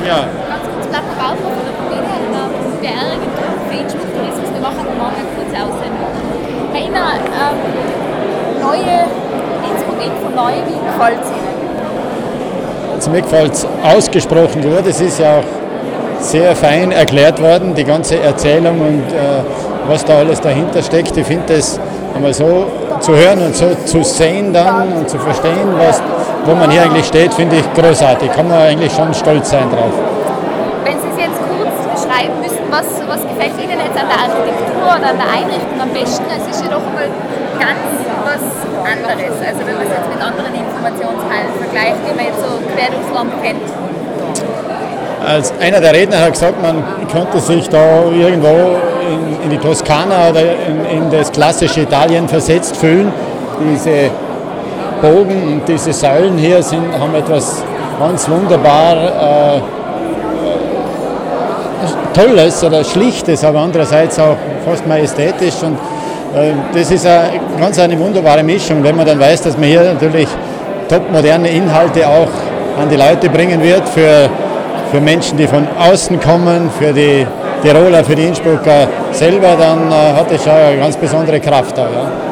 Ja. Ganz kurz, Blattner Bauer von der Familie, einer Berg für Innsbruck-Tourismus. Wir machen morgen eine kurze Aussendung. Rainer, neue Innsbruck-Info, neu, wie gefällt es Ihnen? Also mir gefällt es ausgesprochen gut. Es ist ja auch sehr fein erklärt worden, die ganze Erzählung und was da alles dahinter steckt. Ich finde das einmal so zu hören und so zu sehen dann und zu verstehen, wo man hier eigentlich steht, finde ich großartig. Kann man eigentlich schon stolz sein drauf. Wenn Sie es jetzt kurz beschreiben müssen, was gefällt Ihnen jetzt an der Architektur oder an der Einrichtung am besten? Es ist ja doch mal ganz was anderes. Also wenn man es jetzt mit anderen Informationsquellen vergleicht, die man jetzt so quer durchs Land kennt. Als einer der Redner hat gesagt, man könnte sich da irgendwo in die Toskana oder in das klassische Italien versetzt fühlen. Diese Bogen und diese Säulen hier haben etwas ganz wunderbar Tolles oder Schlichtes, aber andererseits auch fast majestätisch. Und das ist eine wunderbare Mischung, wenn man dann weiß, dass man hier natürlich topmoderne Inhalte auch an die Leute bringen wird für Menschen, die von außen kommen, für die Tiroler, für die Innsbrucker selber, dann hat es schon eine ganz besondere Kraft da. Ja.